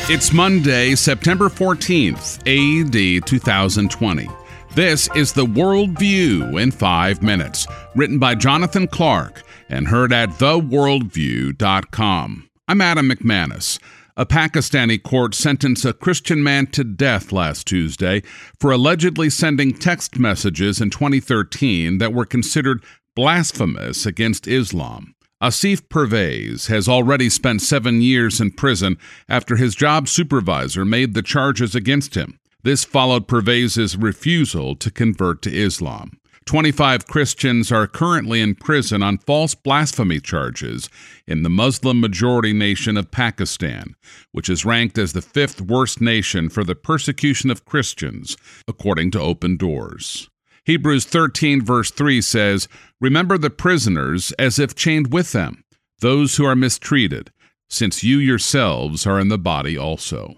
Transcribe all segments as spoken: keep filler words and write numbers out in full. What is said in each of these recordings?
It's Monday, September fourteenth, A D two thousand twenty. This is the World View in five minutes, written by Jonathan Clark and heard at the world view dot com. I'm Adam McManus. A Pakistani court sentenced a Christian man to death last Tuesday for allegedly sending text messages in twenty thirteen that were considered blasphemous against Islam. Asif Pervez has already spent seven years in prison after his job supervisor made the charges against him. This followed Pervez's refusal to convert to Islam. twenty-five Christians are currently in prison on false blasphemy charges in the Muslim-majority nation of Pakistan, which is ranked as the fifth worst nation for the persecution of Christians, according to Open Doors. Hebrews thirteen verse three says, "Remember the prisoners as if chained with them, those who are mistreated, since you yourselves are in the body also."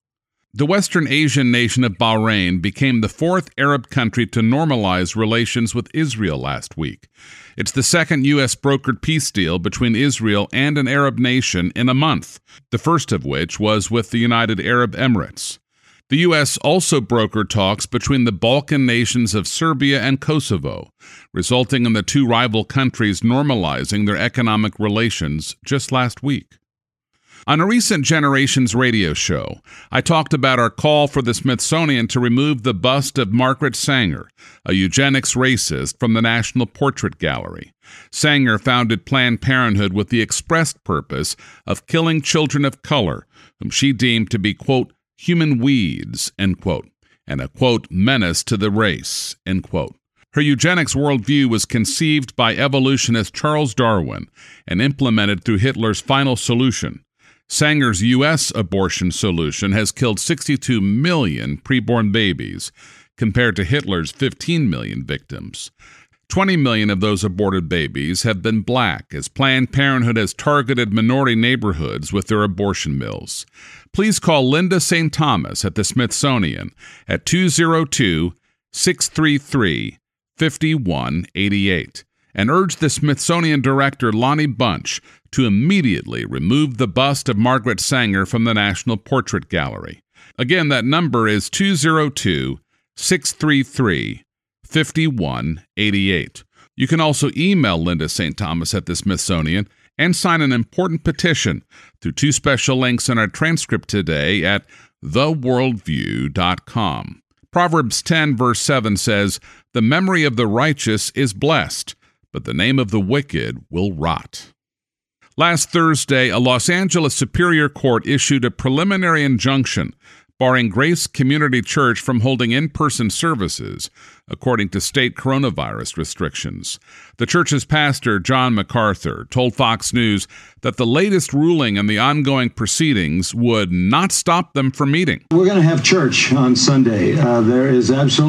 The Western Asian nation of Bahrain became the fourth Arab country to normalize relations with Israel last week. It's the second U S brokered peace deal between Israel and an Arab nation in a month, the first of which was with the United Arab Emirates. The U S also brokered talks between the Balkan nations of Serbia and Kosovo, resulting in the two rival countries normalizing their economic relations just last week. On a recent Generations radio show, I talked about our call for the Smithsonian to remove the bust of Margaret Sanger, a eugenics racist, from the National Portrait Gallery. Sanger founded Planned Parenthood with the expressed purpose of killing children of color, whom she deemed to be, quote, human weeds, end quote, and a, quote, menace to the race, end quote. Her eugenics worldview was conceived by evolutionist Charles Darwin and implemented through Hitler's final solution. Sanger's U S abortion solution has killed sixty-two million preborn babies, compared to Hitler's fifteen million victims. twenty million of those aborted babies have been black, as Planned Parenthood has targeted minority neighborhoods with their abortion mills. Please call Linda Saint Thomas at the Smithsonian at two oh two, six three three, five one eight eight and urge the Smithsonian director Lonnie Bunch to immediately remove the bust of Margaret Sanger from the National Portrait Gallery. Again, that number is two oh two, six three three, five one eight eight. You can also email Linda Saint Thomas at the Smithsonian and sign an important petition through two special links in our transcript today at the world view dot com. Proverbs ten verse seven says, "The memory of the righteous is blessed, but the name of the wicked will rot." Last Thursday, a Los Angeles Superior Court issued a preliminary injunction barring Grace Community Church from holding in-person services, according to state coronavirus restrictions. The church's pastor, John MacArthur, told Fox News that the latest ruling in the ongoing proceedings would not stop them from meeting. We're going to have church on Sunday. Uh, there is absolutely